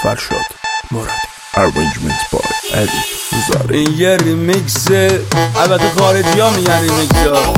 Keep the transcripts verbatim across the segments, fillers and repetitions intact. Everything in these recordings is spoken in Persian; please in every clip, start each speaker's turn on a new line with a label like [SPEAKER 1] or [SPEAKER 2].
[SPEAKER 1] فرشاد مرادی. Arrangements by Eddie Zari.
[SPEAKER 2] این یه ریمیکسه، البته خارجی ها میگن ریمیکس ها.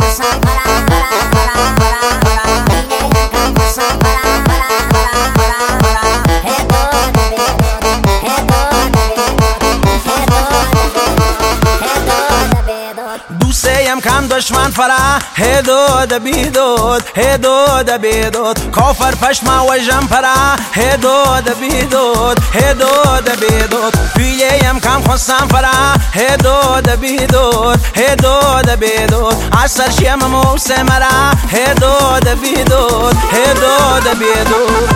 [SPEAKER 3] دوستیم کم دشمن فرا هدود بیدود هدود بیدود کافر پشما و جمپرا هدود بیدود هدود بیدود پیلیم کم خواستم فرا هدود بیدود هدود بیدود اثر شیم موسم را هدود بیدود هدود بیدود.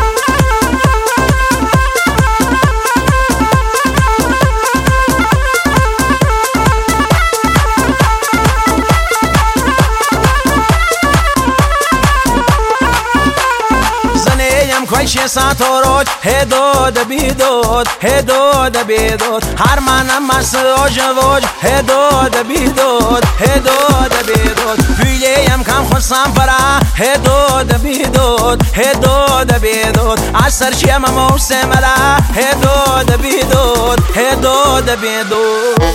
[SPEAKER 3] کویش ساتوروج هدود بیدود هدود بیدود هر منم مسوج وج هدود بیدود هدود بیدود پیلیم کم خواستم فرا هدود بیدود هدود بیدود اثر شیم موسم را هدود بیدود هدود بیدود.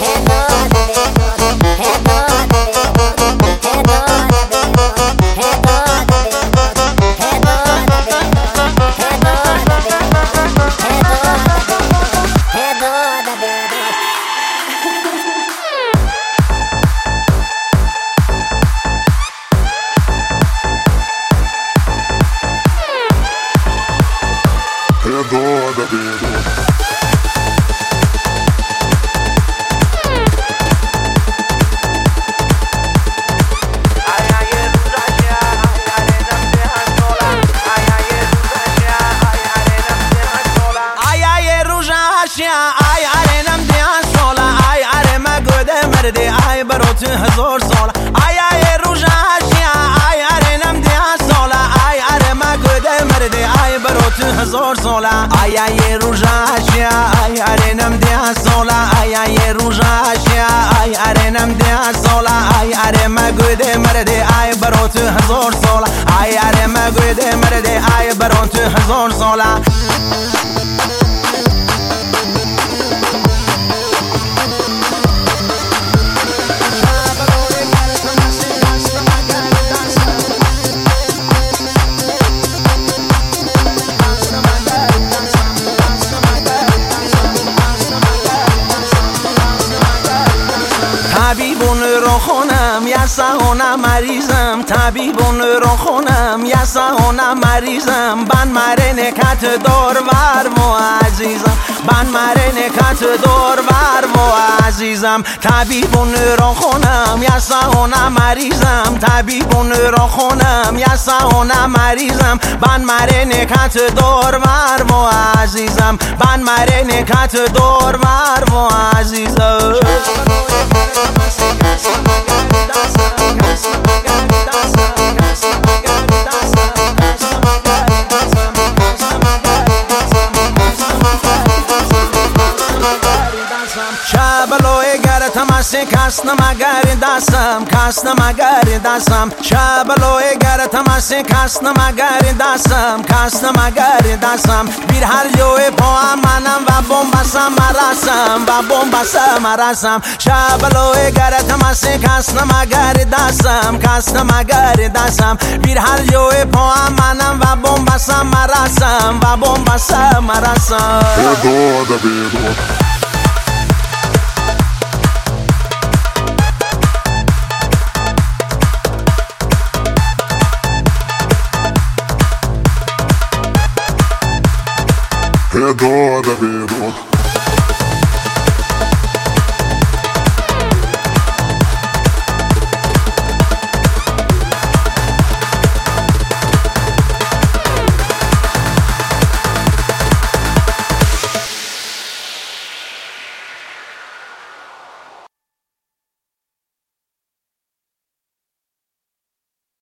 [SPEAKER 3] آی ارنم دیان سولا آی اره مگوده مردی آی بروت هزار سالا آی آی روزاشیا آی ارنم دیان سولا آی اره مگوده مردی آی بروت هزار سالا آی آی روزاشیا آی ارنم دیان سولا آی آی روزاشیا آی ارنم دیان سولا آی اره مگوده مردی آی بروت هزار سالا آی اره مگوده مردی آی بروت هزار سالا. طبیبون رو خونم یسهونم مریضم طبیبون رو خونم یسهونم مریضم بن مره نکت دورور و عزیزم بن مره نکت دورور و عزیزم طبیبون رو خونم یسهونم مریضم طبیبون رو خونم یسهونم مریضم بن مره نکت دورور و عزیزم بن مره نکت دورور و عزیزم. شبلوی گر تماسی کسنم اگر دستم کسنم اگر دستم شبلوی گر تماسی کسنم اگر دستم کسنم اگر دستم بیر هر جوی پا منم و بومبسم مرسم و بومبسم مرسم شبلوی گر تماسی کسنم اگر دستم کسنم اگر دستم بیر هر جوی پا منم و بومبسم مرسم و بومبسم مرسم.
[SPEAKER 4] Head on the